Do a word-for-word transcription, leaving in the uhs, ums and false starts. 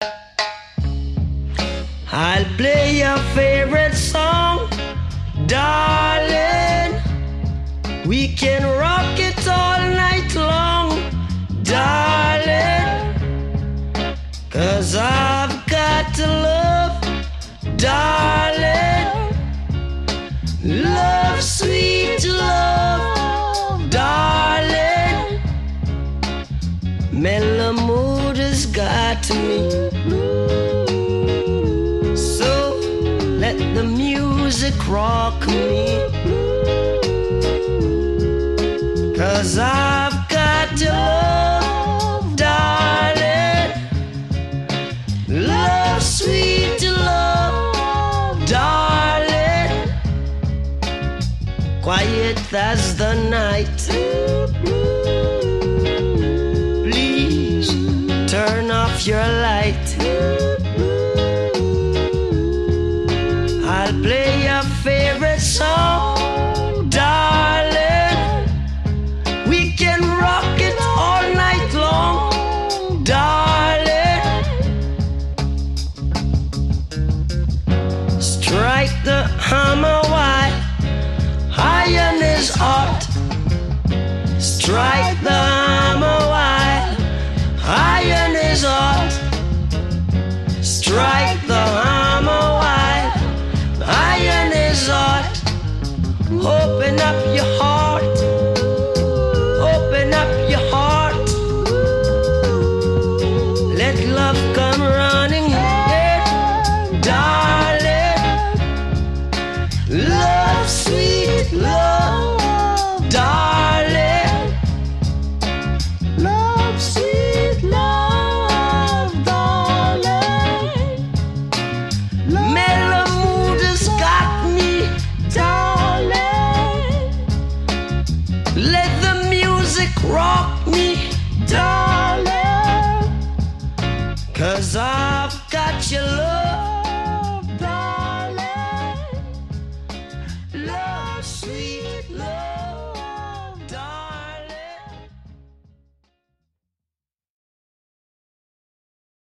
I'll play your favorite song, darling. We can rock it all night long, darling. 'Cause I've got to love, darling. Love, sweet love, darling. Mellow mood has got me. So let the music rock me. 'Cause I've got to love, darling. Love, sweet love, darling. Quiet as the night. Please turn off your light. I'll play your favorite song, darling. We can rock it all night long, darling. Strike the hammer while iron is hot. Strike the hammer while iron is hot. Strike the hammer while iron is hot. Open up your heart. Open up your heart. Let love come running in, darling. Love, sweet love, darling. Love, sweet love, darling. Mellow mood has got me, darling. Let the music rock me, darling. 'Cause I've got your love.